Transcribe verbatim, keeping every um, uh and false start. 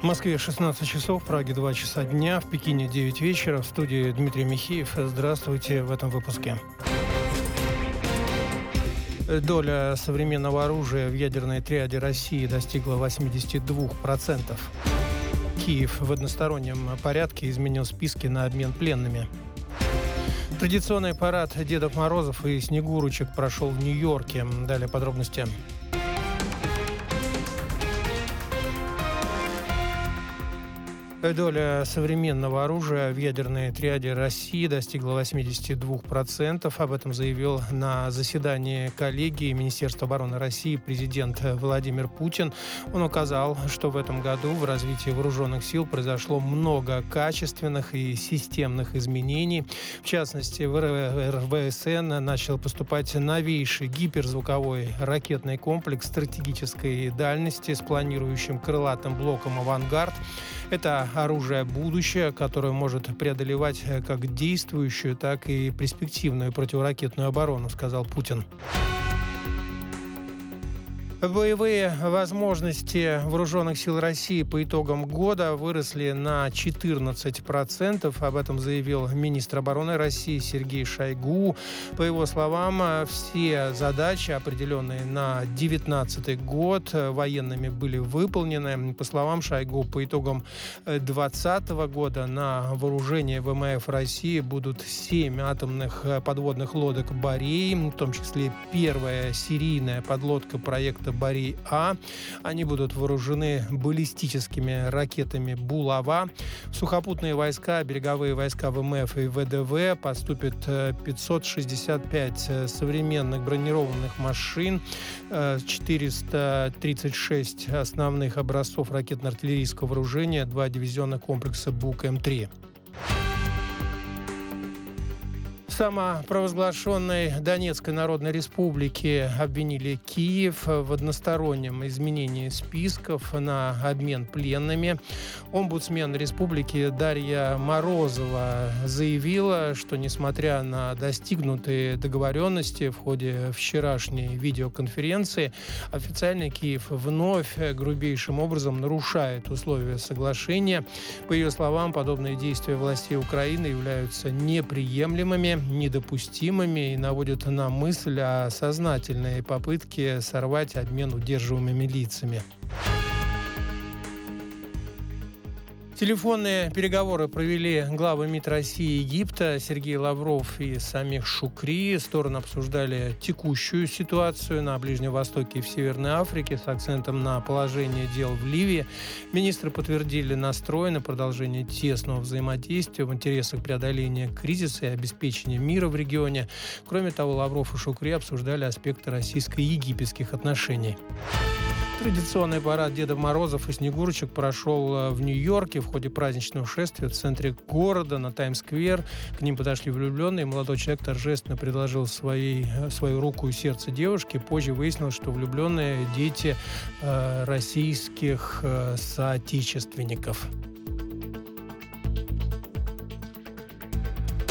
В Москве шестнадцать часов, в Праге два часа дня, в Пекине девять вечера. В студии Дмитрий Михеев. Здравствуйте в этом выпуске. Доля современного оружия в ядерной триаде России достигла восемьдесят два процента. Киев в одностороннем порядке изменил списки на обмен пленными. Традиционный парад Дедов Морозов и Снегурочек прошел в Нью-Йорке. Далее подробности. Доля современного оружия в ядерной триаде России достигла восемьдесят два процента. Об этом заявил на заседании коллегии Министерства обороны России президент Владимир Путин. Он указал, что в этом году в развитии вооруженных сил произошло много качественных и системных изменений. В частности, в эр вэ эс эн начал поступать новейший гиперзвуковой ракетный комплекс стратегической дальности с планирующим крылатым блоком «Авангард». Это оружие будущее, которое может преодолевать как действующую, так и перспективную противоракетную оборону, сказал Путин. Боевые возможности вооруженных сил России по итогам года выросли на четырнадцать процентов. Об этом заявил министр обороны России Сергей Шойгу. По его словам, все задачи, определенные на две тысячи девятнадцатый год, военными были выполнены. По словам Шойгу, по итогам две тысячи двадцатого года на вооружении вэ эм эф России будут семь атомных подводных лодок «Борей», в том числе первая серийная подлодка проекта «Борей-А». Они будут вооружены баллистическими ракетами «Булава». В сухопутные войска, береговые войска вэ эм эф и вэ дэ вэ поступит пятьсот шестьдесят пять современных бронированных машин, четыреста тридцать шесть основных образцов ракетно-артиллерийского вооружения, два дивизионных комплекса «Бук М три». В самопровозглашенной Донецкой Народной Республике обвинили Киев в одностороннем изменении списков на обмен пленными. Омбудсмен республики Дарья Морозова заявила, что несмотря на достигнутые договоренности в ходе вчерашней видеоконференции, официальный Киев вновь грубейшим образом нарушает условия соглашения. По ее словам, подобные действия властей Украины являются неприемлемыми, недопустимыми и наводят на мысль о сознательной попытке сорвать обмен удерживаемыми лицами. Телефонные переговоры провели главы МИД России и Египта Сергей Лавров и Самих Шукри. Стороны обсуждали текущую ситуацию на Ближнем Востоке и в Северной Африке с акцентом на положение дел в Ливии. Министры подтвердили настрой на продолжение тесного взаимодействия в интересах преодоления кризиса и обеспечения мира в регионе. Кроме того, Лавров и Шукри обсуждали аспекты российско-египетских отношений. Традиционный парад Дедов Морозов и Снегурочек прошел в Нью-Йорке в ходе праздничного шествия в центре города на Таймс-сквер. К ним подошли влюбленные. Молодой человек торжественно предложил своей, свою руку и сердце девушке. Позже выяснилось, что влюбленные – дети э, российских э, соотечественников.